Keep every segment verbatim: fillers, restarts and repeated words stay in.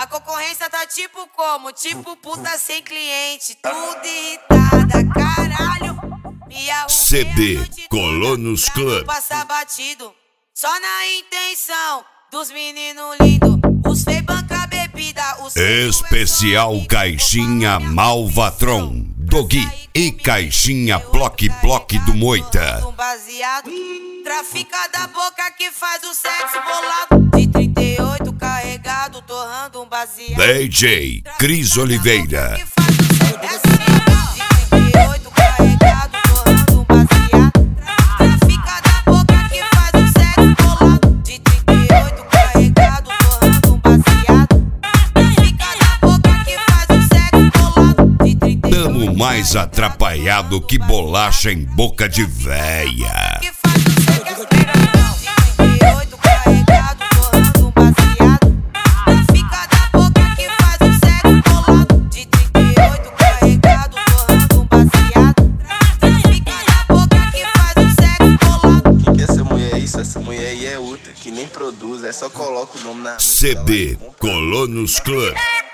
concorrência tá tipo como? Tipo puta sem cliente, tudo irritada, caralho. C D Colonos Club. Passar batido, só na intenção dos meninos lindos. Os fei banca bebida, os especial Caixinha Malvatron, Dogui e Caixinha Ploc Ploc do Moita. Um baseado, trafica da boca que faz o sexo bolado. De trinta e oito carregado, torrando um baseado. D J Cris Oliveira. Tamo mais atrapalhado que bolacha em boca de véia. Essa mulher aí é outra, que nem produz, é só coloca o nome na C D Colonos Club.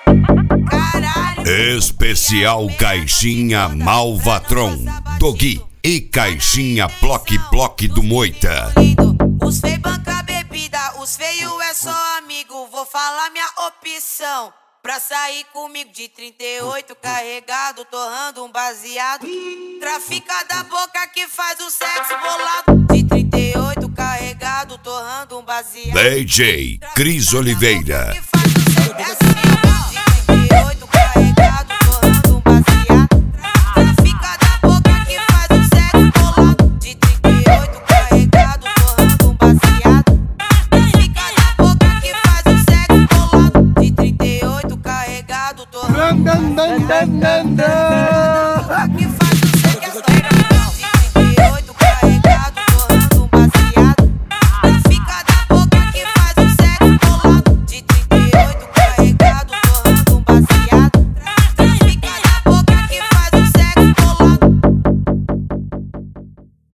Especial Caixinha Malvatron, Dogui e Caixinha Ploc Ploc do Moita. Os fei banca bebida, os feio é só amigo. Vou falar minha opção pra sair comigo. De trinta e oito carregado, torrando um baseado. Trafica da boca que faz o sexo bolado. De trinta e oito carregado, torrando um baseado. D J Cris Oliveira. Dun, dun, dun, dun, dun, dun.